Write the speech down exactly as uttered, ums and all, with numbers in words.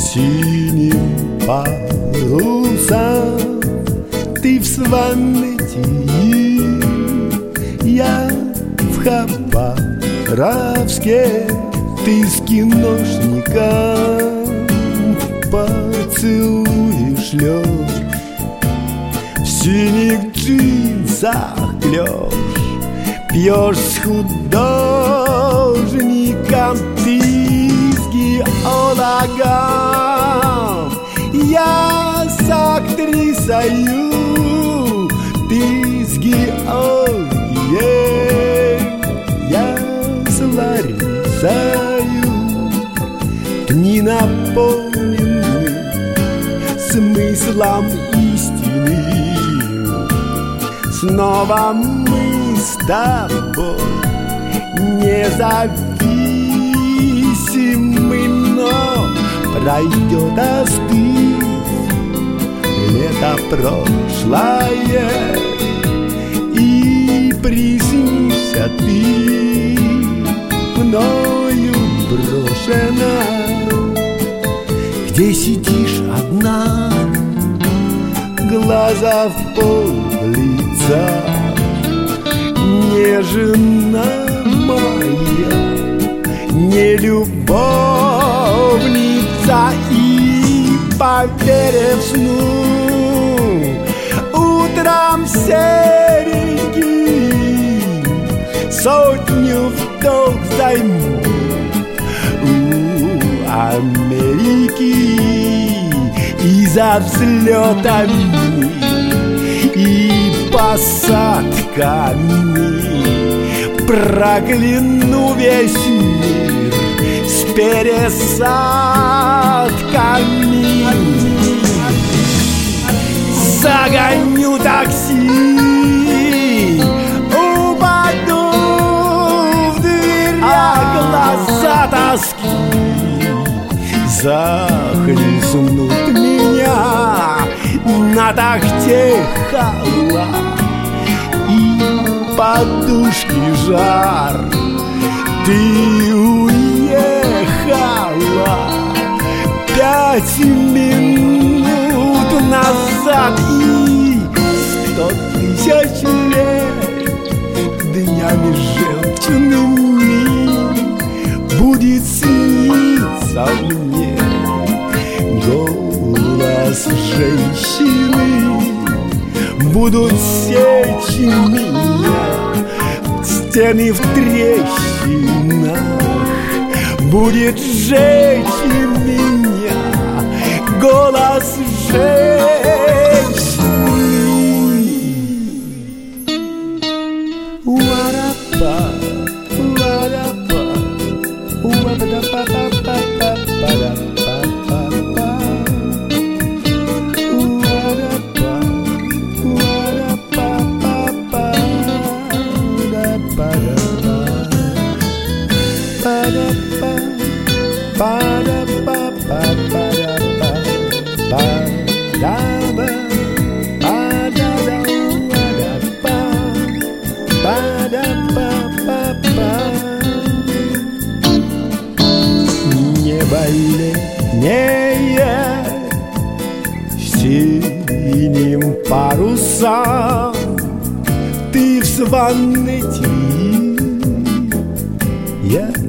синим парусам. Ты в Сванете, я в Хабаровске. Ты с киношником поцелуи шлёшь, в синих джинсах клёшь, пьёшь с художником ты с геологом. Я с актрисою, ты с Георгием. Я с Ларисою, дни наполнены смыслом истины. Снова мы с тобой независимы, но пройдет остыв лето прошлое, и приснишься ты мною брошена, где сидишь одна, глаза в пол лица. Не жена моя, не любовница, и поверив сну, утром серенький сотню вдох займу у Америки. И за взлетами и посадками прокляну весь мир с пересадками. Загоню такси, упаду в дверь, а глаза тоски захлестнут меня на тахте хала, и подушки жар. Ты уехала пять минут назад, и сто тысяч лет днями жемчужными будет сниться мне голос женщины. Будут сечь меня стены в трещинах, будет сжечь меня голос женщины. Уарапа, уарапа, уарапа-па-па-па-па-па-па-па. Небо летнее синим парусам. Ты в Сванете, я